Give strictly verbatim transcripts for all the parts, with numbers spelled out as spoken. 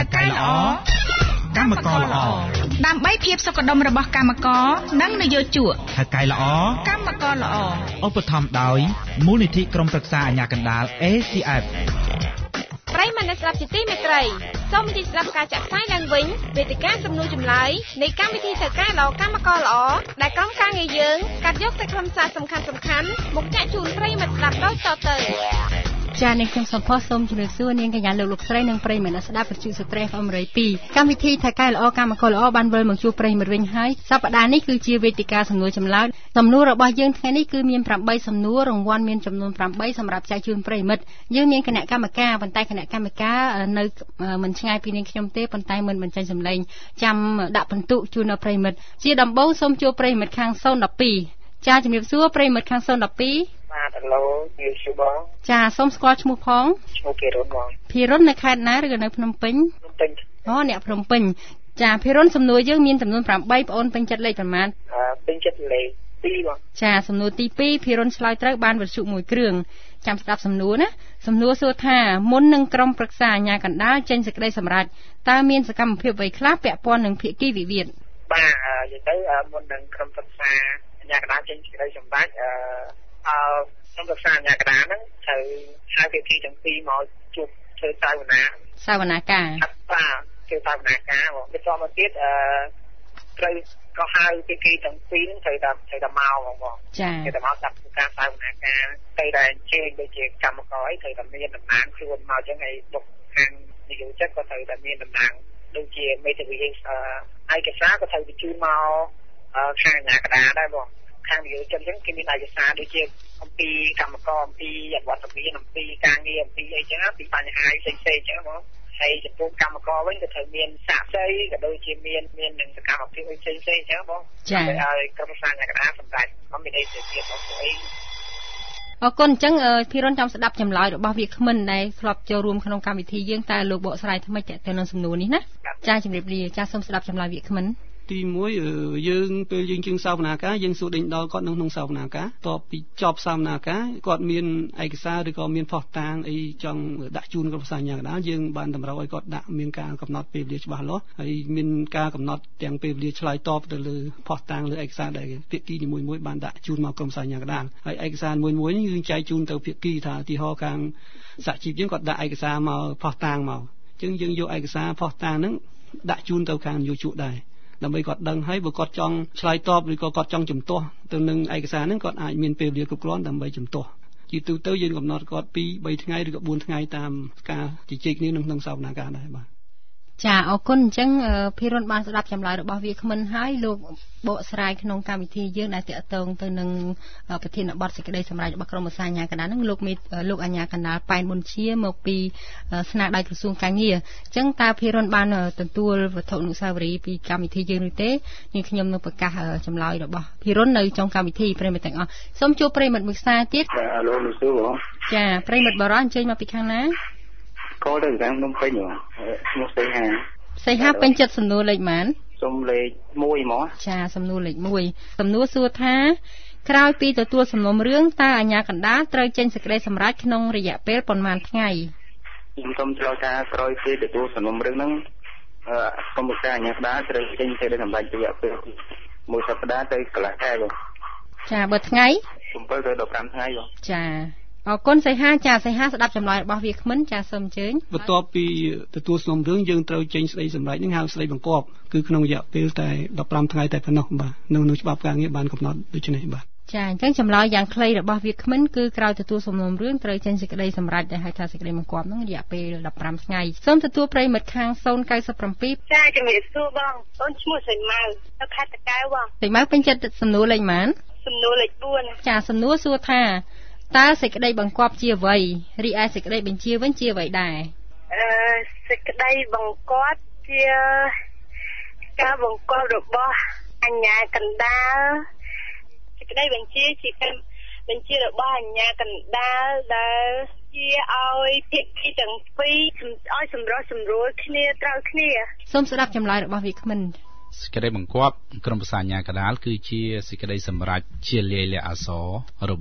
កែល្អកម្មករល្អដើម្បីភាពសុខដុមរបស់កម្មករនិងនយោជកថៅកែល្អកម្មករល្អឧបត្ថម្ភដោយមូលនិធិក្រុមប្រឹក្សាអាជ្ញាកណ្ដាល เอ ซี เอฟប្រិយមិត្តអ្នកស្ដាប់ជាទីមេត្រីសូមអញ្ជើញស្ដាប់ការចាក់ផ្សាយឡើងវិញវេទិកាសំណួរចម្លើយនៃកម្មវិធីថៅកែល្អកម្មករល្អដែលក្រុមការងារយើងកាត់យកសេចក្ដីសារសំខាន់សំខាន់មកចាក់ជូនប្រិយមិត្តស្ដាប់ដូចតទៅចា៎នាងខ្ញុំសុភ័ក្រសូមជម្រាបសួរនាងកញ្ញាលោកលោកស្រីនិងប្រិយមិត្តអ្នកស្ដាប់វិទ្យុស្ត្រី អមរៃ ពីរកម្មវិធីថៅកែល្អកម្មករល្អបានវិលមកជួបប្រិយមិត្តវិញហើយសប្តាហ៍នេះគឺជាវេទិកាសំណួរចម្លើយសំណួររបស់យើងថ្ងៃនេះគឺមានប្រាំបីសំណួររង្វាន់មានចំនួនប្រាំបីសម្រាប់ចែកជូនប្រិយមិត្តយើងមានគណៈកម្មការប៉ុន្តែគណៈកម្មការនៅមិនឆ្ងាយពីនាងខ្ញុំទេប៉ុន្តែមិនបញ្ចេញសម្លេងចាំដាក់ពិន្ទុជូនដល់ប្រិយមិត្តជាដំបូងសូមជួបប្រិយមិត្តខាងศูนย์ một twoចាជំរាបសួរប្រិយមិត្តខាងศูนย์ một two បាទហៅលោកយូស៊ូបងចាសូមស្គាល់ឈ្មោះផងឈ្មោះភិរុនបងភិរុននៅខេត្តណាឬក៏នៅភ្នំពេញភ្នំពេញអូអ្នកភ្នំពេញចាភិរុនសំណួរយើងមានចំនួនប្រាំបីបងអូនពេញចិត្តលេខប្រមាណអឺពេញចិត្តលេខពីរបងចាសំណួរទីពីរភិរុនឆ្លើយត្រូវបានវិទ្យុមួយគ្រឿងចាំស្ដាប់សំណួរណាសំណួរសួរថាមុននឹងក្រុមប្រឹក្សាអាជ្ញាកណ្ដាលចេញសេចក្តីសម្រេចតើមានសកម្មភាពអ្វីខ្លះពាក់ព័ន្ធនឹងភាគីវិវាទបាទនិយាយទៅមុននឹងក្រុមប្រឹក្សាអាជ្ញាកណ្ដាលចេញសេចក្តីសម្រេចអឺអឺក្រុមប្រឹក្សាអាជ្ញាកណ្ដាលហ្នឹងត្រូវហៅភាគីទាំងពីរមកជួបធ្វើសាវនាសាវនាការបាទធ្វើសាវនាការបងបន្តមកទៀតអឺត្រូវក៏ហៅភាគីទាំងពីរហ្នឹងត្រូវតែត្រូវតែមកបងបងចាត្រូវតែមកដាក់ការសាវនាការទៅតែអញ្ជើញដូចជាកម្មករអីត្រូវតែមានតំណាងខ្លួនមកចឹងហើយបុកខាងនយោជិតក៏ត្រូវតែមានតំណាងដូចជាមេធាវីអឯកសារក៏ត្រូវបញ្ជូនមកខាងអាជ្ញាកណ្ដាលដែរបងខាងនយោជិតចឹងគេមានឯកសារដូចជាអំពីកម្មករអំពីអវត្តមានអំពីការងារអំពីអីចឹងពីបញ្ហាផ្សេងៗចឹងបងហើយចំពោះកម្មករវិញក៏ត្រូវមានសាក្សីក៏ដូចជាមានមាននឹងសកម្មភាពផ្សេងៗចឹងបងចា៎ឲ្យក្រុមប្រឹក្សាអាជ្ញាកណ្ដាលសម្រាប់អំពីអីទៅទៀតបងអីអរគុណអញ្ចឹងភិរុនចាំស្ដាប់ចម្លើយរបស់វាគ្មិនដែលធ្លាប់ចូលរួមក្នុងកម្មវិធីយើងតើលោកបកស្រាយថ្មីតទៅនឹងសំណួរនេះណាចាជំរាបលាចាសូមស្ដាប់ចម្លើយវាគ្មិនទីមួយយើងពេលយើងជើងសាវនាការយើងសួរដេញដល់គាត់នៅក្នុងសាវនាការតបពីចប់សាវនាការគាត់មានឯកសារឬក៏មានផុសតាងអីចង់ដាក់ជូនក្រុមប្រឹក្សាអាជ្ញាកណ្ដាលយើងបានតម្រូវឲ្យគាត់ដាក់មានការកំណត់ពេលវេលាច្បាស់លាស់ហើយមានការកំណត់ទាំងពេលវេលាឆ្លើយតបទៅលើផុសតាងលើឯកសារដែលភាគីនីមួយៗបានដាក់ជូនមកក្រុមប្រឹក្សាអាជ្ញាកណ្ដាលហើយឯកសារមួយមួយនេះយើងចែកជូនទៅភាគីថាឧទាហរណ៍ខាងសហជីពយើងគាត់ដាក់ឯកសារមកផុសតាងមកអញ្ចឹងយើងយកឯកសារផុសតាងហ្នឹងដាក់ជូនទៅខាងនយោជកដែរដើម្បីគាត់ដឹងហើយបើគាត់ចង់ឆ្លើយតបឬក៏គាត់ចង់ជំទាស់ទៅនឹងឯកសារហ្នឹងគាត់អាចមានពេលវេលាគ្រប់គ្រាន់ដើម្បីជំទាស់ជាទូទៅយើងកំណត់គាត់ពីរបីថ្ងៃឬក៏បួនថ្ងៃតាមការជជែកគ្នានៅក្នុងសវនាការដែរបាទចាអរគុណអញ្ចឹងភិរុនបានស្ដាប់ចម្លើយរបស់វាគ្មិនហើយលោកបកស្រាយក្នុងកម្មវិធីយើងដែលតាក់ទងទៅនឹងប្រធានបទសេចក្តីសម្រេចរបស់ក្រុមប្រឹក្សាអាជ្ញាកណ្ដាលហ្នឹងលោកមេលោកអាជ្ញាកណ្ដាលប៉ែនប៊ុនជាមកពីស្នើដោយក្រសួងកាងារអញ្ចឹងតើភិរុនបានទទួលវត្ថុអនុស្សាវរីយ៍ពីកម្មវិធីយើងឬទេនាងខ្ញុំនឹងប្រកាសចម្លើយរបស់ភិរុននៅtrongកម្មវិធីប្រិមិត្តទាំងអស់សូមជួបប្រិមិត្តមួយខ្សែទៀតអាឡូលោកស៊ូបងចាប្រិមិត្តបរោះអញ្ជើញមកពីខាងណាកូនទៅខាងភ្នំពេញហ៎ឈ្មោះសីហាសីហាពេញចិត្តសំណួរលេខប៉ុន្មានសំលេខមួយហ្មងចាសំណួរលេខមួយសំណួរសួរថាក្រោយពីទទួលសំណុំរឿងតើអាជ្ញាកណ្ដាលត្រូវចេញសេចក្តីសម្រេចក្នុងរយៈពេលប៉ុន្មានថ្ងៃខ្ញុំសូមឆ្លើយថាក្រោយពីទទួលសំណុំរឿងហ្នឹងក្រុមប្រឹក្សាអាជ្ញាកណ្ដាលត្រូវចេញសេចក្តីសម្រេចរយៈពេលមួយសប្តាហ៍ទៅកន្លះខែបងចាបើថ្ងៃ bảyទៅដប់ប្រាំថ្ងៃបងចាអរគុណសីហាចាសីហាស្ដាប់ចម្លើយរបស់វាគ្មិនចាសូមអញ្ជើញបន្ទាប់ពីទទួលសំណុំរឿងយើងត្រូវចេញស្ដីសម្រេចនឹងហៅស្ដីបង្គាប់គឺក្នុងរយៈពេលតែដប់ប្រាំថ្ងៃតែប៉ុណ្ណោះបាទនៅក្នុងច្បាប់ការងារបានកំណត់ដូចនេះបាទចាអញ្ចឹងចម្លើយយ៉ាងខ្លីរបស់វាគ្មិនគឺក្រោយទទួលសំណុំរឿងត្រូវចេញសេចក្តីសម្រេចដែលហៅថាសេចក្តីបង្គាប់នឹងរយៈពេលដប់ប្រាំថ្ងៃសូមទទួលប្រិមិត្តខាងศูนย์ 九bảy ចាជំរាបសួរបងអូនឈ្មោះសីម៉ៅនៅខេត្តតាកែវបងសីម៉ៅពេញចិត្តសំណួរលេខប៉ុន្មានសំណួរលេខបួនចាសំណួរសួរថាតើសេចក្តីបង្គាប់ជាអ្វីរីឯសេចក្តីបញ្ជាវិញជាអ្វីដែរអឺសេចក្តីបង្គាប់ជាការបង្គាប់របស់អាជ្ញាកណ្ដាលសេចក្តីបញ្ជាជាការបញ្ជារបស់អាជ្ញាកណ្ដាលដែលជាឲ្យភាគីទាំងពីរឲ្យសម្រុះសម្រួលគ្នាត្រូវគ្នាសូមស្ដាប់ចម្លើយរបស់វាគ្មិនសេចក្តីបង្គាប់ក្រុមប្រឹក្សាអាជ្ញាកណ្ដាលគឺជាសេចក្តីសម្រេចជាលាយលក្ខណ៍អក្សររបស់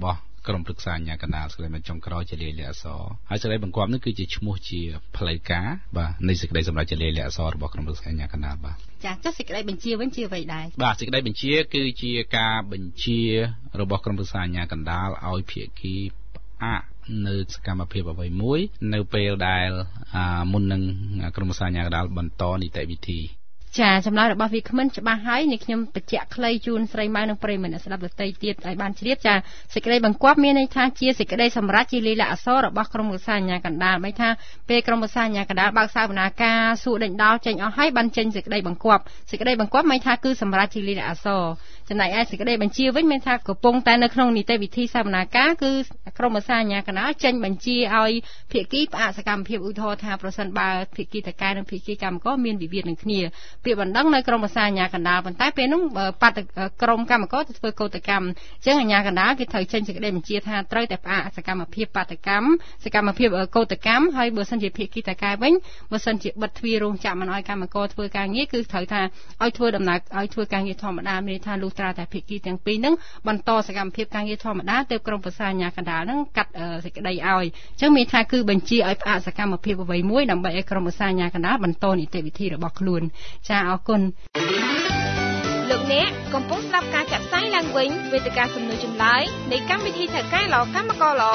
ក្រុមប្រឹក្សាអាជ្ញាកណ្ដាលសេចក្តីចុងក្រោយជាលាយលក្ខណ៍អក្សរហើយសេចក្តីបង្គាប់នេះគឺជាឈ្មោះជាផ្លូវការបាទនៃសេចក្តីសម្រេចជាលាយលក្ខណ៍អក្សររបស់ក្រុមប្រឹក្សាអាជ្ញាកណ្ដាលបាទចាចុះសេចក្តីបញ្ជាវិញជាអ្វីដែរបាទសេចក្តីបញ្ជាគឺជាការបញ្ជារបស់ក្រុមប្រឹក្សាអាជ្ញាកណ្ដាលឲ្យភាគីផ្អាកនៅសកម្មភាពអ្វីមួយនៅពេលដែលមុននឹងក្រុមប្រឹក្សាអាជ្ញាកណ្ដាលបន្តនីតិវិធីចាចម្លើយរបស់វាគ្មិនច្បាស់ហើយនេះខ្ញុំបញ្ជាក់ខ្លីជូនស្រីម៉ៅនិងប្រិយមិត្តអ្នកស្ដាប់ដទៃទៀតឲ្យបានជ្រាបចាសេចក្តីបង្គាប់មានន័យថាជាសេចក្តីសម្រេចជាលាយលក្ខណ៍អក្សររបស់ក្រុមប្រឹក្សាអាជ្ញាកណ្ដាលមិនថាពេលក្រុមប្រឹក្សាអាជ្ញាកណ្ដាលបើកសវនាការសួរដេញដោលចេញអស់ហើយបានចេញសេចក្តីបង្គាប់សេចក្តីបង្គាប់មិនថាគឺសម្រេចជាលាយលក្ខណ៍អក្សរចំណែកឯសេចក្តីបញ្ជាវិញមានថាកំពុងតែនៅក្នុងនីតិវិធីសវនាការគឺក្រុមប្រឹក្សាអាជ្ញាកណ្ដាលចេញបញ្ជាឲ្យភាគីផ្អាកសកម្មភាពឧទាហរណ៍ថាប្រសិនបើភាគីតកែនិងភាគីកម្មករមានវិវាទនឹងគ្នាពាក្យបណ្ដឹងនៅក្រុមប្រឹក្សាអាជ្ញាកណ្ដាលប៉ុន្តែពេលនោះបាត់ក្រុមកម្មករទៅធ្វើកោតកម្មអញ្ចឹងអាជ្ញាកណ្ដាលគេត្រូវចេញសេចក្តីបញ្ជាថាត្រូវតែផ្អាកសកម្មភាពបាតកម្មសកម្មភាពកោតកម្មហើយបើសិនជាភាគីតកែវិញបើសិនជាបិទទ្វាររោងចក្រមិនឲ្យកម្មករធ្វើការងារគឺត្រូវថាឲ្យធ្វើដំណើរឲ្យធ្វើការងារធម្មតាមានន័យថាលុះត្រាតែភាគីទាំងពីរហ្នឹងបន្តសកម្មភាពការងារធម្មតាទៅក្រុមប្រឹក្សាអាជ្ញាកណ្ដាលហ្នឹងកាត់សេចក្តីឲ្យអញ្ចឹងមានថាគឺបញ្ជាឲ្យផ្អាកសកម្មភាពអ្វីមួយដើម្បីឲ្យក្រុមប្រឹក្សាអាជ្ញាកណ្ដាលបន្តនីតិវិធីរបស់ខ្លួនចាអរគុណលោកអ្នកកំពុងស្ដាប់ការចាក់ផ្សាយឡើងវិញវេទិកាសំណួរចម្លើយនៃកម្មវិធីថៅកែល្អកម្មករល្អ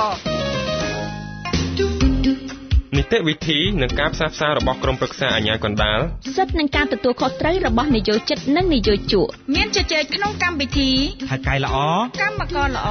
នីតិវិធីនិងការផ្សះផ្សារបស់ក្រុមប្រឹក្សាអាជ្ញាកណ្ដាលសិទ្ធិនឹងការទទួលខុសត្រូវរបស់និយោជិតនិងនិយោជកមានជជែកក្នុងកម្មវិធីថៅកែល្អកម្មករល្អ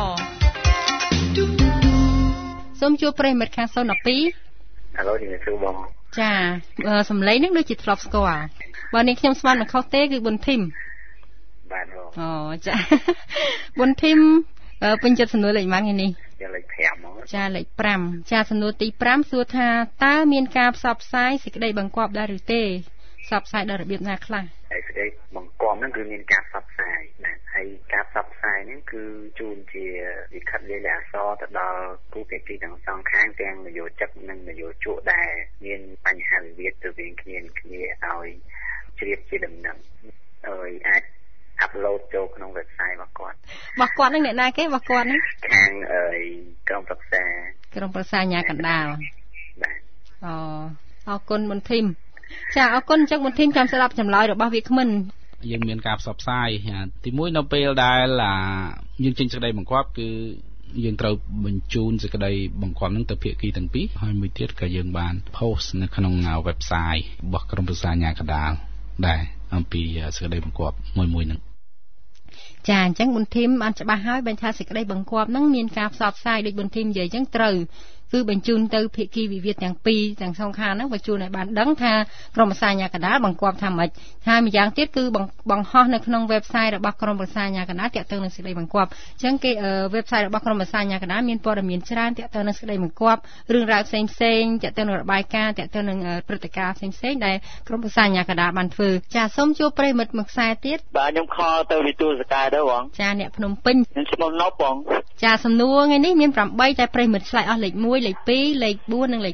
សូមជួបប្រិយមិត្តខាងសូនដប់ពីរឥឡូវនេះគឺបងចាសំឡេងនឹងដូចជាធ្លាប់ស្គាល់បើនេះខ្ញុំស្មានមិនខុសទេគឺប៊ុនធីមបាទអូចាប៊ុនធីមពេញចិត្តសំណួរលេខប៉ុន្មានថ្ងៃនេះលេខ5ហ្មងចាលេខ5ចាសំណួរទី5សួរថាតើមានការផ្សព្វផ្សាយសេចក្តីបង្គាប់ដែរឬទេផ្សព្វផ្សាយដល់របៀបណាខ្លះសេចក្តីបង្គាប់ហ្នឹងគឺមានការផ្សព្វផ្សាយណាហើយការផ្សព្វផ្សាយហ្នឹងគឺជូនជាលិខិតលាយលក្ខណ៍អក្សរទៅដល់គូភាគីទាំងសងខាងទាំងនយោជិកនិងនយោជកដែលមានបញ្ហាវិវាទទៅវិញគ្នាគ្នាឲ្យជ្រាបជាដំណឹងហើយអាចអាប់ឡូតចូលក្នុង website របស់គាត់របស់គាត់ហ្នឹងអ្នកណាគេរបស់គាត់ហ្នឹងខាងអឺក្រុមប្រឹក្សាក្រុមប្រឹក្សាអាជ្ញាកណ្ដាលបាទអូអរគុណប៊ុនធីមចាអរគុណអញ្ចឹងប៊ុនធីមចាំស្ដាប់ចម្លើយរបស់វាគ្មិនយើងមានការផ្សព្វផ្សាយទីមួយនៅពេលដែលយើងចេញសេចក្តីបង្គាប់គឺយើងត្រូវបញ្ជូនសេចក្តីបង្គាប់នឹងទៅភាគីទាំងពីរហើយមួយទៀតក៏យើងបាន post នៅក្នុង website របស់ក្រុមប្រឹក្សាអាជ្ញាកណ្ដាលដែរអំពីសេចក្តីបង្គាប់មួយមួយហ្នឹងចាអញ្ចឹងប៊ុនធីមបានច្បាស់ហើយបញ្ថាសេចក្តីបង្គាប់ហ្នឹងមានការផ្សព្វផ្សាយដូចប៊ុនធីមនិយាយអញ្ចឹងត្រូវគឺបញ្ជូនទៅភាគីវិវាទទាំងពីរទាំងសងខាងហ្នឹងបញ្ជូនឲ្យបានដឹងថាក្រុមប្រឹក្សាអាជ្ញាកណ្ដាលបង្គាប់ថាម៉េចហើយម្យ៉ាងទៀតគឺបង្ហោះនៅក្នុង website របស់ក្រុមប្រឹក្សាអាជ្ញាកណ្ដាលទាក់ទងនឹងសេចក្តីបង្គាប់អញ្ចឹងគេ website របស់ក្រុមប្រឹក្សាអាជ្ញាកណ្ដាលមានព័ត៌មានច្រើនទាក់ទងនឹងសេចក្តីបង្គាប់រឿងរ៉ាវផ្សេងផ្សេងទាក់ទងនឹងរបាយការណ៍ទាក់ទងនឹងព្រឹត្តិការណ៍ផ្សេងផ្សេងដែលក្រុមប្រឹក្សាអាជ្ញាកណ្ដាលបានធ្វើចាសូមជួបប្រិយមិត្តមួយខ្សែទៀតបាទខ្ញុំខលទៅវិទូសកាយទៅបងចាអ្នកភ្នំពេញខ្ញុំឈ្មោះណប់បងចាសំណួរថ្ងៃនេះមាន8តែប្រិយមិត្តឆ្លើយអស់លេខ1លេខ2លេខ4និងលេខ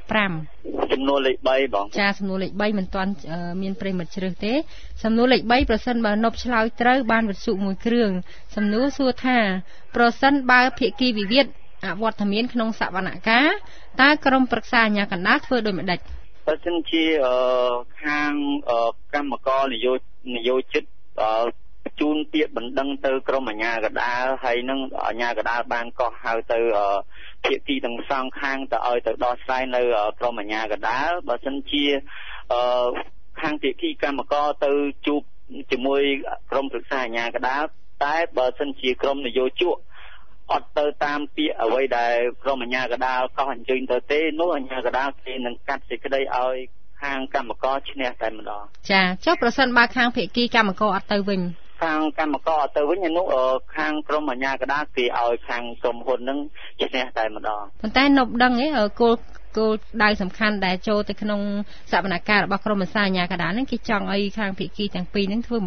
5 សំណួរលេខ3បងចាសំណួរលេខ3មិនទាន់មានប្រិមិត្តជ្រើសទេសំណួរលេខ3ប្រសិនបើនប់ឆ្លើយត្រូវបានវិទ្យុមួយគ្រឿងសំណួរសួរថាប្រសិនបើភាគីវិវាទអវត្តមានក្នុងសវនកម្មតើក្រុមប្រឹក្សាអាជ្ញាកណ្ដាលធ្វើដូចម្ដេចបើសិនជាខាងកម្មករនយោនយោជិតជូនពាក្យបណ្ដឹងទៅក្រុមអាជ្ញាកណ្ដាលហើយនឹងអាជ្ញាកណ្ដាលបានកោះហៅទៅភាគីទាំងសងខាងទៅឲ្យទៅដោះស្រាយនៅក្រុមអាជ្ញាកណ្ដាលបើសិនជាខាងភាគីកម្មករទៅជួបជាមួយក្រុមប្រឹក្សាអាជ្ញាកណ្ដាលតែបើសិនជាក្រុមនយោជកអត់ទៅតាមពាក្យអ្វីដែលក្រុមអាជ្ញាកណ្ដាលកោះអញ្ជើញទៅទេនោះអាជ្ញាកណ្ដាលគេនឹងកាត់សេចក្តីឲ្យខាងកម្មករឈ្នះតែម្ដងចាចុះប្រសិនបើខាងភាគីកម្មករអត់ទៅវិញខាងកម្មករទៅវិញនោះខាងក្រុមអាជ្ញាកណ្ដាលគេឲ្យខាងក្រុមហ៊ុននឹងឈ្នះតែម្ដងប៉ុន្តែនប់ដឹងឯគោលគោលដៅសំខាន់ដែលចូលទៅក្នុងសវនកម្មរបស់ក្រុមប្រឹក្សាអាជ្ញាកណ្ដាលហ្នឹងគេចង់ឲ្យខាងភាគីទាំងពីរហ្នឹងធ្វើម៉េច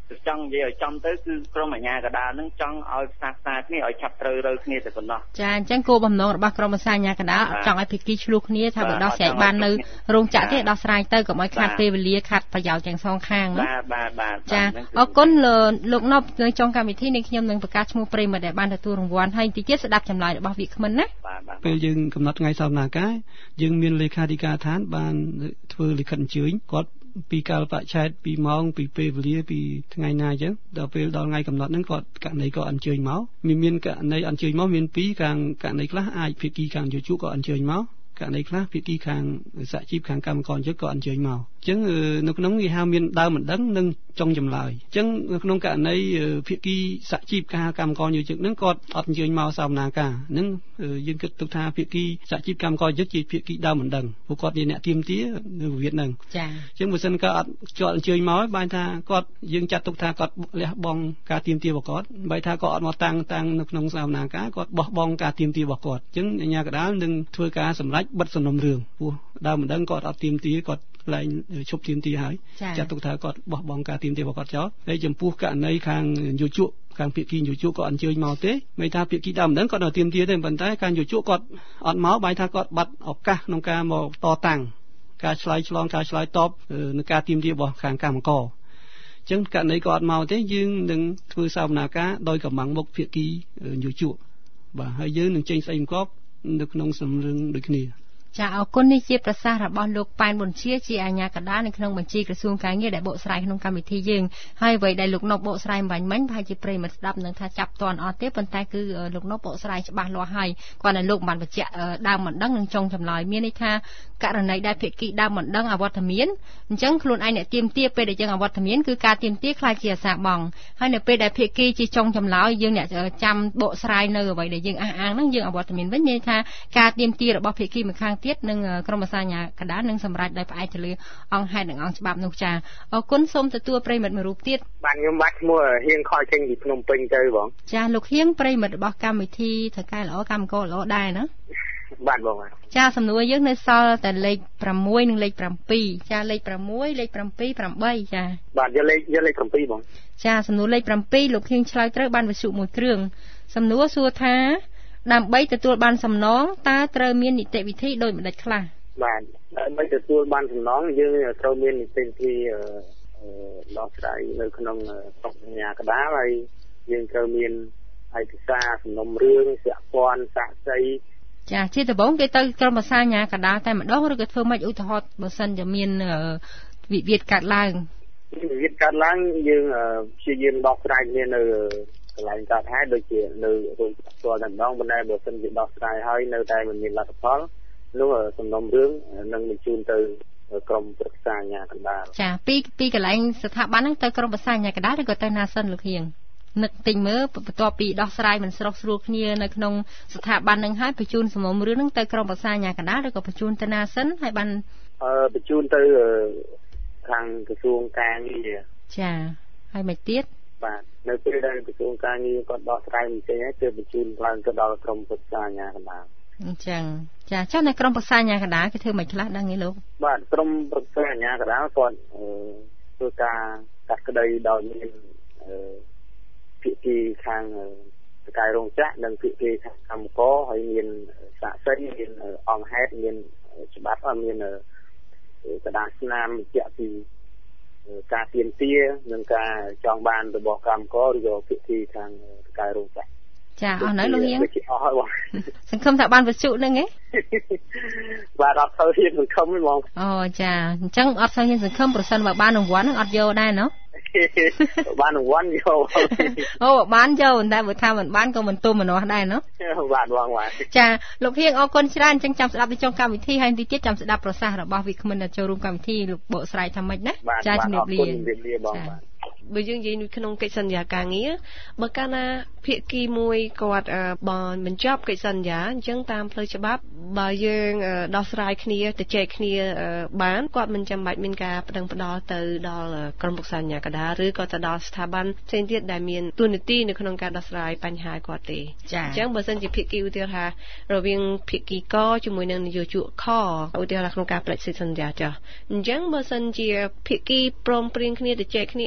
ចង់និយាយឲ្យចំទៅគឺក្រុមអាជ្ញាកណ្ដាលនឹងចង់ឲ្យផ្សះផ្សាគ្នាឲ្យឆាប់ត្រូវរើគ្នាតែប៉ុណ្ណោះចាអញ្ចឹងគោលបំណងរបស់ក្រុមប្រឹក្សាអាជ្ញាកណ្ដាលចង់ឲ្យភាគីឆ្លោះគ្នាថាបើដោះស្រាយបាននៅរោងចក្រទេដោះស្រាយទៅកុំឲ្យខាត់ពេលវេលាខាត់ប្រយោជន៍ទាំងសងខាងណាបាទបាទបាទចាអរគុណលោកណប់នៅចុងកម្មវិធីនេះខ្ញុំនឹងប្រកាសឈ្មោះប្រិមត្តដែលបានទទួលរង្វាន់ហើយតិចទៀតស្ដាប់ចម្លើយរបស់វាគ្មិនណាពេលយើងកំណត់ថ្ងៃសវនាការយើងមានលេខាធិការឋានបានធ្វើលិខិតអញ្ជើញគាត់ពីកាលបច្ឆេទពីម៉ោងពីពេលវេលាពីថ្ងៃណាអញ្ចឹងដល់ពេលដល់ថ្ងៃកំណត់ហ្នឹងគាត់ករណីក៏អញ្ជើញមកមានមានករណីអញ្ជើញមកមានពីរខាងករណីខ្លះអាចភាគីខាងយោជកក៏អញ្ជើញមកករណីខ្លះភាគីខាងសហជីពខាងកម្មករយើងក៏អញ្ជើញមកអញ្ចឹងនៅក្នុងគេហៅមានដើមមិនដឹងនិងចុងចម្លើយអញ្ចឹងនៅក្នុងករណីភាគីសហជីពការកម្មករយោជកហ្នឹងគាត់អត់អញ្ជើញមកសវនាការហ្នឹងយើងគិតទុកថាភាគីសហជីពកម្មករយោជកជាភាគីដើមមិនដឹងពួកគាត់ជាអ្នកទៀមទានៅវិវាទហ្នឹងចា៎អញ្ចឹងបើសិនក៏អត់ជាប់អញ្ជើញមកបានថាគាត់យើងចាត់ទុកថាគាត់លះបង់ការទៀមទារបស់គាត់បើថាគាត់អត់មកតាំងតាំងនៅក្នុងសវនាការគាត់បោះបង់ការទៀមទារបស់គាត់អញ្ចឹងអាជ្ញាកណ្ដាលនឹងធ្វើការសម្រេចបិទសំណុំរឿងព្រោះដើមមិនដឹងគាត់អត់ទៀមទាគាត់លែងឈប់ទៀមទាហើយចាត់ទុកថាគាត់បោះបង់ការទៀមទារបស់គាត់ចោលហើយចំពោះករណីខាងយោជកខាងភាគីយោជកក៏អញ្ជើញមកទេមិនថាភាគីដើមមិនដឹងគាត់នៅទៀមទាទេប៉ុន្តែខាងយោជកគាត់អត់មកបាយថាគាត់បាត់ឱកាសក្នុងការមកតតាំងការឆ្លើយឆ្លងការឆ្លើយតបនឹងការទៀមទារបស់ខាងកម្មករអញ្ចឹងករណីគាត់អត់មកទេយើងនឹងធ្វើសវនាការដោយកម្លាំងមុខភាគីយោជកបាទហើយយើងនឹងចេញស្ដីបង្គាប់នៅក្នុងសំណុំដូចគ្នាចាអរគុណនេះជាប្រសាសន៍របស់លោកប៉ែនប៊ុនជាជាអាជ្ញាកណ្ដាលនៅក្នុងបញ្ជីក្រសួងកាងារដែលបកស្រាយក្នុងកម្មវិធីយើងហើយអ្វីដែលលោកណុបបកស្រាយមិញមិញប្រហែលជាប្រិមត្តស្ដាប់នឹងថាចាប់តន់អត់ទេប៉ុន្តែគឺលោកណុបបកស្រាយច្បាស់លាស់ហើយគាត់ឲ្យលោកបានបញ្ជាក់ដើមមិនដឹងនឹងចុងចម្លើយមានន័យថាករណីដែលភាគីដើមមិនដឹងអវត្តមានអញ្ចឹងខ្លួនឯងអ្នកទៀមទាពេលដែលយើងអវត្តមានគឺការទៀមទាខ្លាចជាអាសាបង់ហើយនៅពេលដែលភាគីជាចុងចម្លើយយើងអ្នកចាំបកស្រាយនៅអ្វីដែលយើងអះអាងហ្នឹងយើងអវត្តមានវិញមានន័យថាការទៀមទារបស់ភាគីម្ខាងទៀតនឹងក្រុមប្រឹក្សាអាជ្ញាកណ្ដាលនឹងសម្រេចដោយផ្អែកទៅលើអង្គហេតុនិងអង្គច្បាប់នោះចាអរគុណសូមទទួលប្រិមិត្តមួយរូបទៀតបាទខ្ញុំបាទឈ្មោះហៀងខលចេញពីភ្នំពេញទៅបងចាលោកហៀងប្រិមិត្តរបស់កម្មវិធីថៅកែល្អកម្មករល្អដែរណាបាទបងចាសំណួរយើងនៅសល់តែលេខប្រាំមួយនិងលេខប្រាំពីរចាលេខប្រាំមួយលេខប្រាំពីរ ប្រាំបីចាបាទយកលេខយកលេខប្រាំពីរបងចាសំណួរលេខប្រាំពីរលោកហៀងឆ្លើយត្រូវបានវិទ្យុមួយគ្រឿងសំណួរសួរថាដើម្បីទទួលបានសំណងតើត្រូវមាននីតិវិធីដូចម្តេចខ្លះបាទដើម្បីទទួលបានសំណងយើងត្រូវមាននីតិវិធីដោះស្រាយនៅក្នុងតុអាជ្ញាកណ្ដាលហើយយើងត្រូវមានឯកសារសំណុំរឿងពាក់ព័ន្ធសាក្សីចាជាដំបូងគេទៅក្រុមប្រឹក្សាអាជ្ញាកណ្ដាលតែម្ដងឬក៏ធ្វើម៉េចឧទាហរណ៍បើសិនជាមានវិវាទកើតឡើងវិវាទកើតឡើងយើងព្យាយាមដោះស្រាយគ្នានៅកន្លែងកើតហេតុដូចជានៅរោងចក្រតែម្ដងប៉ុន្តែបើសិនជាដោះស្រាយហើយនៅតែមិនមានលទ្ធផលនោះសំណុំរឿងនឹងបញ្ជូនទៅក្រុមប្រឹក្សាអាជ្ញាកណ្ដាលចាពីពីកន្លែងស្ថាប័នហ្នឹងទៅក្រុមប្រឹក្សាអាជ្ញាកណ្ដាលឬក៏ទៅណាសិនលោកហៀងនឹកតិចមើលបន្ទាប់ពីដោះស្រាយមិនស្រុះស្រួលគ្នានៅក្នុងស្ថាប័នហ្នឹងហើយបញ្ជូនសំណុំរឿងហ្នឹងទៅក្រុមប្រឹក្សាអាជ្ញាកណ្ដាលឬក៏បញ្ជូនទៅណាសិនហើយបានអឺបញ្ជូនទៅខាងក្រសួងការងារចាហើយមិនទៀតបាទនៅពេលដែលក្រសួងការងារគាត់ដោះស្រាយមិនចេញហើយគឺបញ្ជូនឡើងទៅដល់ក្រុមប្រឹក្សាអាជ្ញាកណ្ដាលអញ្ចឹងចាចុះនៅក្រុមប្រឹក្សាអាជ្ញាកណ្ដាលគេធ្វើមិនខ្លះដឹងទេលោកបាទក្រុមប្រឹក្សាអាជ្ញាកណ្ដាលគាត់ធ្វើការកាត់ក្តីដោយមានភាគីខាងសកលរោងចក្រនិងភាគីខាងកម្មករហើយមានសាក្សីមានអង្គហេតុមានច្បាប់មានកដាស្នាមបញ្ជាក់ពីការទៀមទានិងការចង់បានរបស់កម្មករឬក៏ភាគីខាងសកលរោងចក្រចាអស់នៅលោកហៀងអស់ហើយបងសង្ឃឹមថាបានវិទ្យុហ្នឹងឯងបាទអត់ទៅហ៊ានសង្ឃឹមទេបងអូចាអញ្ចឹងអត់សូវហ៊ានសង្ឃឹមប្រសិនបើបានរង្វាន់ហ្នឹងអត់យកដែរណ៎បានរង្វាន់យកអូបានយកតែបើថាមិនបានក៏មិនទុំម្នាស់ដែរណ៎បាទបងបាទចាលោកហៀងអរគុណច្រើនអញ្ចឹងចាំស្ដាប់ទៅចុងកម្មវិធីហើយទីទៀតចាំស្ដាប់ប្រសាសន៍របស់វិក្កាមិនដែលចូលរួមកម្មវិធីលោកបកស្រាយថាម៉េចណាចាជំរាបលាជំរាបលាបងបាទបើយើងនិយាយនៅក្នុងកិច្ចសន្យាការងារបើកាលណាភាគីមួយគាត់បានបញ្ចប់កិច្ចសន្យាអញ្ចឹងតាមផ្លូវច្បាប់បើយើងដោះស្រាយគ្នាទៅចែកគ្នាបានគាត់មិនចាំបាច់មានការបដិងផ្ដាល់ទៅដល់ក្រុមប្រឹក្សាអាជ្ញាកណ្ដាលឬក៏ទៅដល់ស្ថាប័នផ្សេងទៀតដែលមានទួនាទីនៅក្នុងការដោះស្រាយបញ្ហាគាត់ទេអញ្ចឹងបើសិនជាភាគីឧទាហរណ៍ថារវាងភាគីកជាមួយនឹងនយោជកខឧទាហរណ៍ក្នុងការផ្លេចសិទ្ធិសន្យាចាស់អញ្ចឹងបើសិនជាភាគីព្រមព្រៀងគ្នាទៅចែកគ្នាអនុវត្ត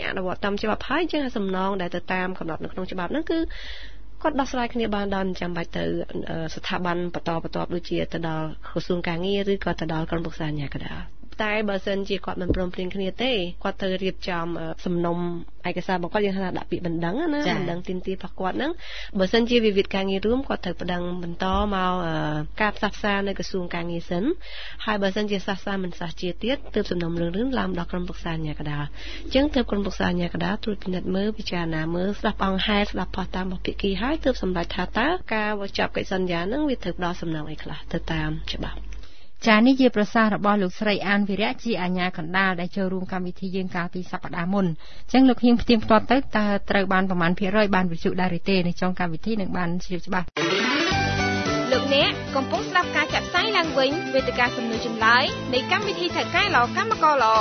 តាមច្បាប់ហើយអញ្ចឹងសំណងដែលទៅតាមកំណត់នៅក្នុងច្បាប់ហ្នឹងគឺគាត់ដោះស្រាយគ្នាបានដោយមិនចាំបាច់ទៅស្ថាប័នបន្តបន្ទាប់ដូចជាទៅដល់ក្រសួងការងារឬក៏ទៅដល់ក្រុមប្រឹក្សាអាជ្ញាកណ្ដាលតែបើសិនជាគាត់មិនព្រមព្រៀងគ្នាទេគាត់ទៅរៀបចំសំណុំឯកសាររបស់គាត់យើងហៅថាដាក់ពាក្យបណ្ដឹងណាបណ្ដឹងទាមទាររបស់គាត់ហ្នឹងបើសិនជាវិវាទការងាររួមគាត់ត្រូវបណ្ដឹងបន្តមកការផ្សះផ្សានៅក្រសួងការងារសិនហើយបើសិនជាផ្សះផ្សាមិនផ្សះជាទៀតទើបសំណុំរឿងរឿងឡើងដល់ក្រុមប្រឹក្សាអាជ្ញាកណ្ដាលអញ្ចឹងទើបក្រុមប្រឹក្សាអាជ្ញាកណ្ដាលត្រួតពិនិត្យមើលពិចារណាមើលស្ដាប់អង្គហេតុស្ដាប់ផុសតាមរបស់ភាគីហើយទើបសម្រេចថាតើការវចប់កិច្ចសន្យាហ្នឹងវាត្រូវផ្ដល់សំណងអីខ្លះទៅតាមច្បាប់ចានេះជាប្រសាសន៍របស់លោកស្រីអានវិរៈជាអាជ្ញាកណ្ដាលដែលចូលរួមកម្មវិធីយើងកាលពីសប្តាហ៍មុនអញ្ចឹងលោកហ៊ៀងផ្ទៀងផ្ទាត់ទៅតើត្រូវបានប្រមាណភាគរយបានវិទ្យុដែរទេនៅtrongកម្មវិធីនឹងបានជ្រាបច្បាស់លោកអ្នកកំពុងស្ដាប់ការចាក់ផ្សាយឡើងវិញវេទិកាសំណួរចម្លើយនៃកម្មវិធីថៅកែល្អកម្មករល្អ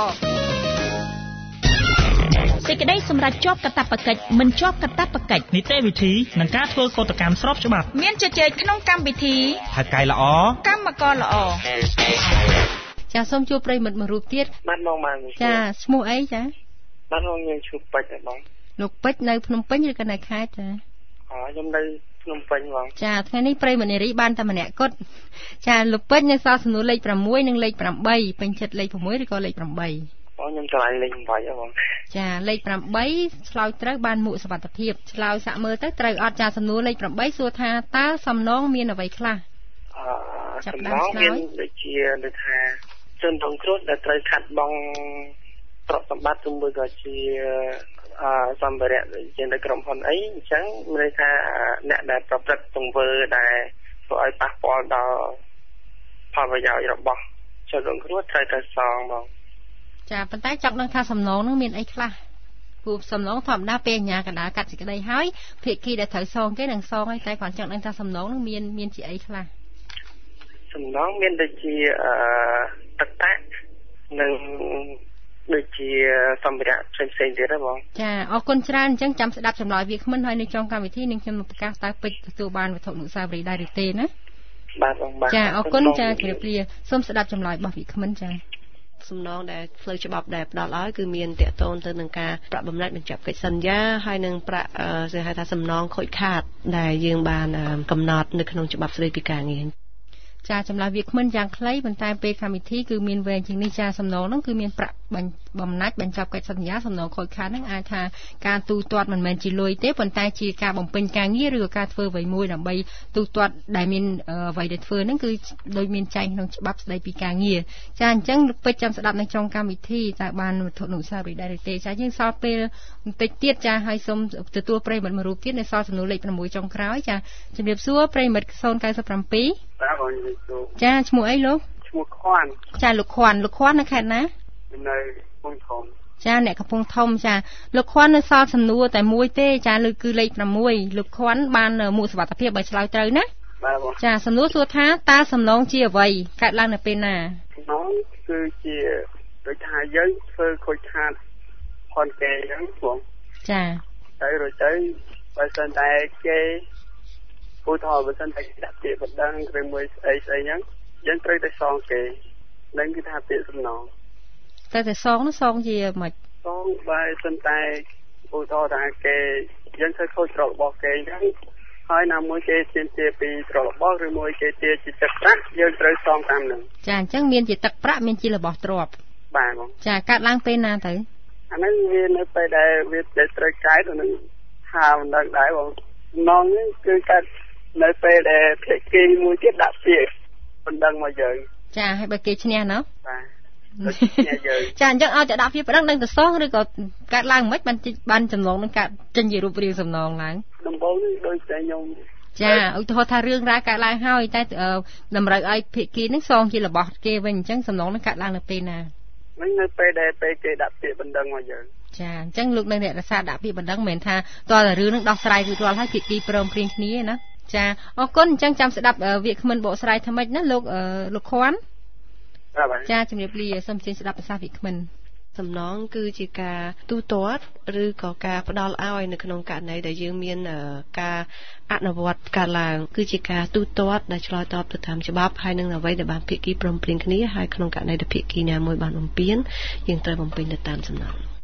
សេចក្តីសម្រេចជាប់កាតព្វកិច្ចមិនជាប់កាតព្វកិច្ចនីតិវិធីនិងការធ្វើកតកម្មស្របច្បាប់មានជជែកក្នុងកម្មវិធីថៅកែល្អកម្មករល្អចាសូមជួបប្រិមិត្តមួយរូបទៀតបាទមកមកចាឈ្មោះអីចាបាទខ្ញុំយើងឈ្មោះពេជ្របងលោកពេជ្រនៅភ្នំពេញឬក៏នៅខេត្តចាអូខ្ញុំនៅភ្នំពេញបងចាថ្ងៃនេះប្រិមិត្តនារីបានតែម្នាក់គត់ចាលោកពេជ្រនៅសល់សំណួរលេខប្រាំមួយនិងលេខប្រាំបីពេញចិត្តលេខប្រាំមួយឬក៏លេខប្រាំបីអូខ្ញុំឆ្លើយលេខប្រាំបីហ៎បងចាលេខប្រាំបីឆ្លើយត្រូវបានមុខសុវត្ថិភាពឆ្លើយសាក់មើលទៅត្រូវអត់ចាសំណួរលេខប្រាំបីសួរថាតើសំណងមានអ្វីខ្លះអឺសំណងមានដូចជាដូចថាជនរងគ្រោះដែលត្រូវខាត់បង់ទ្រព្យសម្បត្តិឬមួយក៏ជាអឺសម្ភារៈជានៅក្រុមហ៊ុនអីអញ្ចឹងមានន័យថាអ្នកដែលប្រព្រឹត្តទង្វើដែលធ្វើឲ្យប៉ះពាល់ដល់ផលប្រយោជន៍របស់ជនរងគ្រោះត្រូវទៅសងមកចាប៉ុន្តែចង់ដឹងថាសំណងនោះមានអីខ្លះព្រោះសំណងធម្មតាពេលអាជ្ញាកណ្ដាលកាត់សេចក្តីហើយភាគីដែលត្រូវសងគេនឹងសងហើយតែគាត់ចង់ដឹងថាសំណងនោះមានមានជាអីខ្លះសំណងមានដូចជាអឺទឹកតាក់និងដូចជាសម្ភារៈផ្សេងផ្សេងទៀតហ៎បងចាអរគុណច្រើនអញ្ចឹងចាំស្ដាប់ចម្លើយវាគ្មិនហើយនៅtrongកម្មវិធីនឹងខ្ញុំនឹងប្រកាសតើពេជ្រទទួលបានវត្ថុអនុស្សាវរីយ៍ដែរឬទេណាបាទបងបាទចាអរគុណចាជម្រាបលាសូមស្ដាប់ចម្លើយរបស់វាគ្មិនចាសំណងដែលផ្លូវច្បាប់ដែលផ្ដល់ឲ្យគឺមានតកតូនទៅនឹងការប្រាក់បំណាច់បញ្ចប់កិច្ចសន្យាហើយនឹងប្រាក់គេហៅថាសំណងខូចខាតដែលយើងបានកំណត់នៅក្នុងច្បាប់ស្តីពីការងារចាចម្លើយវាគ្មិនយ៉ាងខ្លីប៉ុន្តែពេលកម្មវិធីគឺមានវែងជាងនេះចាសំណងហ្នឹងគឺមានប្រាក់បំណាច់បញ្ចប់កិច្ចសន្យាសំណងខូចខាតហ្នឹងអាចថាការទូទាត់មិនមែនជាលុយទេប៉ុន្តែជាការបំពេញការងារឬក៏ការធ្វើអ្វីមួយដើម្បីទូទាត់ដែលមានអ្វីដែលធ្វើហ្នឹងគឺដោយមានចែងក្នុងច្បាប់ស្តីពីការងារចាអញ្ចឹងលោកពេជ្រចាំស្ដាប់នៅក្នុងកម្មវិធីតើបានវត្ថុអនុស្សាវរីយ៍ដែរឬទេចាយើងសល់ពេលបន្តិចទៀតចាហើយសូមទទួលប្រិមិត្តមួយរូបទៀតនៅសល់សំណួរលេខប្រាំមួយចុងក្រោយចាជំរាបសួរប្រិមិត្តศูนย์ เก้า เจ็ดបាទបងចាឈ្មោះអីលោកឈ្មោះខ្វាន់ចាលោកខ្វាន់លោកខ្វាន់នៅខេត្តណានៅកំពង់ធំចាអ្នកកំពង់ធំចាលោកខ្វាន់នៅសល់សំណួរតែមួយទេចាលើគឺលេខប្រាំមួយលោកខ្វាន់បានមុខសុវត្ថិភាពបើឆ្លើយត្រូវណាបាទបងចាសំណួរសួរថាតើសំណងជាអ្វីកើតឡើងនៅពេលណាសំណងគឺជាដូចថាយើងធ្វើខូចខាតផនគេអញ្ចឹងបងចាទៅរួចទៅបើសិនតែគេឧទាហរណ៍បើសិនតែដាក់ពាក្យបណ្ដឹងឬមួយស្អីស្អីហ្នឹងយើងត្រូវទៅសងគេនឹងគេថាពាក្យសំណងតែតែសងនោះសងជាមិនសងបើសិនតែឧទាហរណ៍ថាគេយើងធ្វើខូចទ្រព្យរបស់គេអញ្ចឹងហើយណាមួយគេទាមទារពីទ្រព្យរបស់ឬមួយគេទាមជាទឹកប្រាក់យើងត្រូវសងតាមនឹងចាអញ្ចឹងមានជាទឹកប្រាក់មានជារបស់ទ្រព្យបាទបងចាកាត់ឡើងពេលណាទៅអាហ្នឹងវានៅពេលដែលវាត្រូវកែទៅនឹងថាមិនដឹងដែរបងសំណងនេះគឺកាត់នៅពេលដែលភាគីមួយទៀតដាក់ពាក្យបណ្ដឹងមកយើងចាហើយបើគេឈ្នះណោះបាទឈ្នះយើងចាអញ្ចឹងឲ្យតែដាក់ពាក្យបណ្ដឹងនឹងទៅសងឬក៏កាត់ឡើងមិនបានបានចំណងនឹងកាត់ចេញជារូបរាងសំណងឡើងដំបូងនេះដូចតែខ្ញុំចាឧទាហរណ៍ថារឿងរ៉ាវកើតឡើងហើយតែតម្រូវឲ្យភាគីនឹងសងជារបស់គេវិញអញ្ចឹងសំណងនឹងកាត់ឡើងនៅពេលណាវិញនៅពេលដែលពេលគេដាក់ពាក្យបណ្ដឹងមកយើងចាអញ្ចឹងលោកនៅអ្នករក្សាដាក់ពាក្យបណ្ដឹងមិនមែនថាតើរឿងនឹងដោះស្រាយរួចរាល់ហើយភាគីព្រមព្រៀងគ្នាណាចាអរគុណអញ្ចឹងចាំស្ដាប់វាគ្មិនបកស្រាយថ្មិចណាលោកលោកខួនចាជំរាបលាសូមជិះស្ដាប់ភាសាវាគ្មិនសំណងគឺជាការទូទាត់ឬក៏ការផ្ដល់ឲ្យនៅក្នុងករណីដែលយើងមានការអនុវត្តកើតឡើងគឺជាការទូទាត់ដែលឆ្លើយតបទៅតាមច្បាប់ហើយនឹងអ្វីដែលបានភាគីព្រមព្រៀងគ្នាហើយក្នុងករណីដែលភាគីណាមួយបានបំពានយើងត្រូវបំពេញទៅតាមសំណង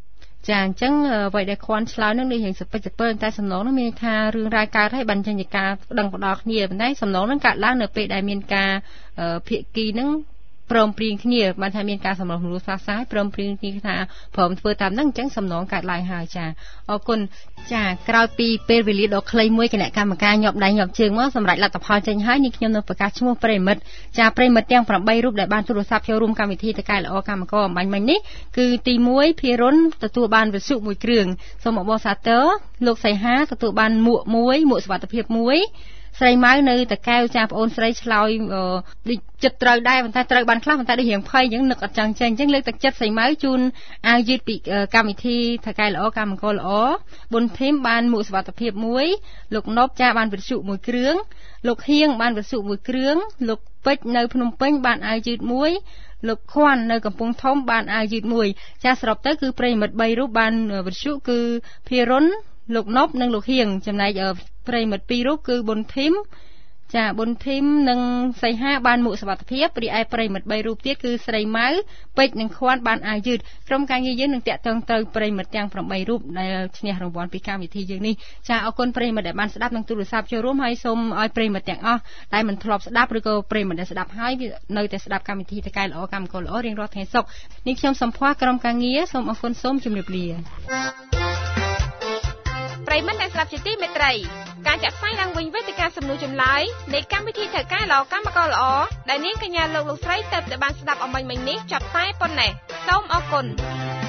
ចាអញ្ចឹងអ្វីដែលខ្វាន់ឆ្លើយនឹងនេះរៀងសពេចសពើតែសំណងនោះមានថារឿងរ៉ាវកើតឲ្យបានចេញជាការប្តឹងផ្ដាល់គ្នាប៉ុន្តែសំណងនឹងកើតឡើងនៅពេលដែលមានការភាគីនឹងព្រមព្រៀងគ្នាបានថាមានការសម្រុះមនុស្សសាសនាព្រមព្រៀងគ្នាថាព្រមធ្វើតាមហ្នឹងអញ្ចឹងសំណងកើតឡើងហើយចាអរគុណចាក្រោយពីពេលវេលាដ៏ខ្លីមួយគណៈកម្មការញាប់ដៃញាប់ជើងមកសម្រាប់លទ្ធផលចេញហើយនេះខ្ញុំនៅប្រកាសឈ្មោះប្រិមិត្តចាប្រិមិត្តទាំងប្រាំបីរូបដែលបានទូរស័ព្ទចូលរួមកម្មវិធីតកែល្អកម្មករអំបញ្ញមិញនេះគឺទីមួយភារុនទទួលបានវិសុមួយគ្រឿងសូមអបអរសាទរលោកសីហាទទួលបានមួកមួយមួកសុវត្ថិភាពមួយស្រីម៉ៅនៅតកែវចាប្អូនស្រីឆ្លើយចិត្តត្រូវដែរប៉ុន្តែត្រូវបានខ្លះប៉ុន្តែដូចរៀងភ័យអញ្ចឹងនឹកអត់ចង់ចេញអញ្ចឹងលើកទឹកចិត្តស្រីម៉ៅជូនអាវយឺតពីកម្មវិធីតកែល្អកម្មករល្អប៊ុនធីមបានមួកសុវត្ថិភាពមួយលោកណប់ចាបានវិទ្យុមួយគ្រឿងលោកហៀងបានវិទ្យុមួយគ្រឿងលោកពេជ្រនៅភ្នំពេញបានអាវយឺតមួយលោកខួននៅកំពង់ធំបានអាវយឺតមួយចាសរុបទៅគឺប្រិមិត្តបីរូបបានវិទ្យុគឺភារុនលោកណប់និងលោកហៀងចំណែកប្រិមិត្តពីររូបគឺប៊ុនធីមចាប៊ុនធីមនិងសីហាបានមួកសុវត្ថិភាពរីឯប្រិមិត្តបីរូបទៀតគឺស្រីម៉ៅពេជ្រនិងខួនបានអាវយឺតក្រុមការងារយើងនឹងតាក់ទងទៅប្រិមិត្តទាំងប្រាំបីរូបដែលឈ្នះរង្វាន់ពីកម្មវិធីយើងនេះចាអរគុណប្រិមិត្តដែលបានស្ដាប់និងទូរស័ព្ទចូលរួមហើយសូមឲ្យប្រិមិត្តទាំងអស់ដែលមិនធ្លាប់ស្ដាប់ឬក៏ប្រិមិត្តដែលស្ដាប់ហើយនៅតែស្ដាប់កម្មវិធីតកែល្អកម្មករល្អរៀងរាល់ថ្ងៃសុក្រនេះខ្ញុំសំភ័ក្រក្រុមការងារសូមអរគុណសូមជម្រាបលាប្រិមត្តដែលស្ដាប់ជាទីមេត្រីការចាក់ផ្សាយឡើងវិញវេទិកាសំណួរចម្លើយនៃកម្មវិធីថៅកែល្អកម្មករល្អដែលនាងកញ្ញាលោកលោកស្រីទៅតែបានស្ដាប់អំបញ្ញមិញនេះចាប់តែប៉ុណ្ណេះសូមអរគុណ